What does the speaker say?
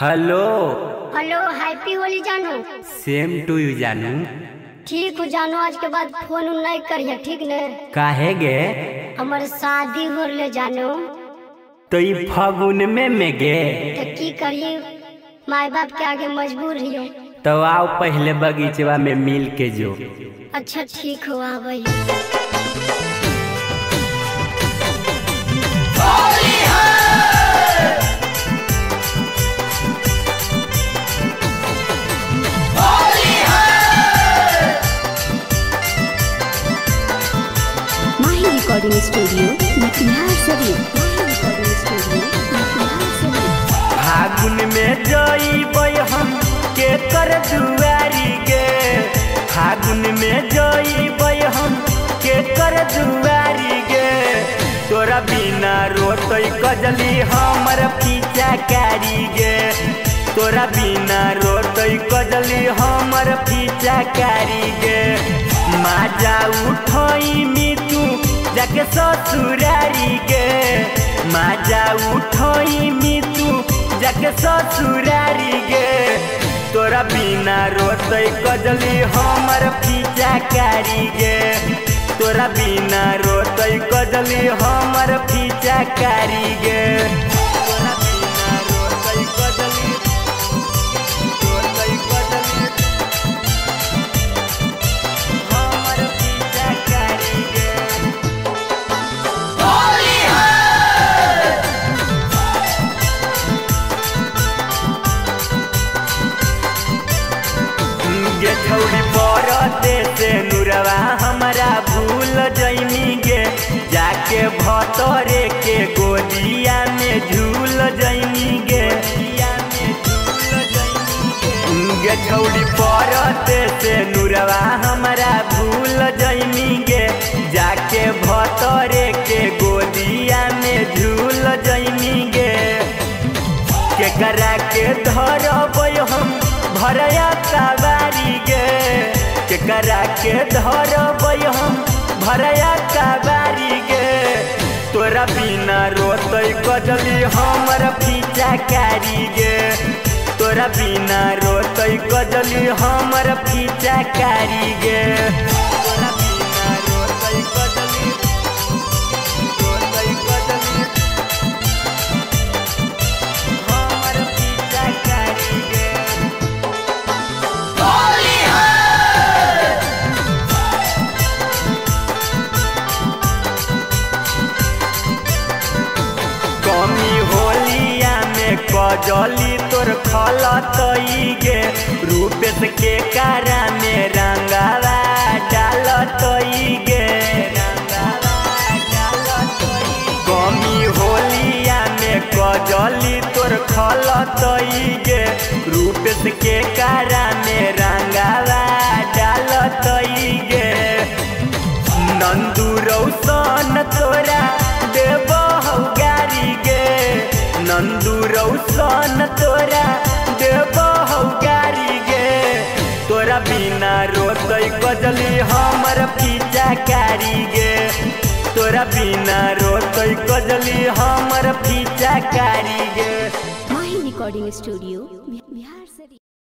Hello. Hello, happy Holi जानू। सेम two you जानू। ठीक हो जानू, आज के बाद फोन नहीं करिए, ठीक ने? काहे गे? हमारे शादी हो ले जानू। तो ये फागुन में गे तो की करिए, माँ बाप के आगे मजबूर हियो। तो आओ पहले बगीचवा में मिल के जो। अच्छा ठीक हो, आवे। रिकॉर्डिंग स्टूडियो फागुन में जइबै हम के कर दुआरी गे। फागुन में जइबै हम के कर दुआरी गे। तोरा बिना रोतै कजली हमर पीछा कारी गे। तोरा बिना रोतै कजली हमर पीछा कारी गे। माजा उठई मितू जाके ससुरारी गे। माजा उठई मितू जाके ससुरारी गे। तोरा बिना रोतै कजली हमर पीछा कारी गे। तोरा बिना रोतै कजली हमर पीछा कारी गे। तोरा बिना रोतै कजली हमर पीछा कारी गे। गे छौड़ी परते से नुरवा हमारा भूल जैनी गे। जाके भतरे के गोदिया में झूल जैनी गे। गे छौड़ी परते से नुरवा हमारा भूल जैनी गे। जाके भतरे के गोदिया में झूल जैनी गे। केकरा के धरबै हम भरया काबारी गे। केकरा के धरबै हम भरया काबारी गे। तोरा बिना रोतै कजली हमर पीछा कारी गे। तोरा बिना रोतै कजली हमर पीछा कारी गे। तोरा बिना रोतै कजली हमर पीछा कारी गे। कमी होलिया में कजली तोर खलतई गे। रूपेश के कारा में रंगावा डालतई गे। कमी होलिया में कजली तोर खलतई गे। रूपेश के कारा में रंगावा डालतई गे। नंदू रौशन तोरा देबो गारी गे। नंदू रौशन तोरा देबो गारी गे। तोरा बिना रोतै कजली हमर पीछा कारी गे। तोरा बिना रोतै कजली हमर पीछा कारी गे। Recording studio Bihar.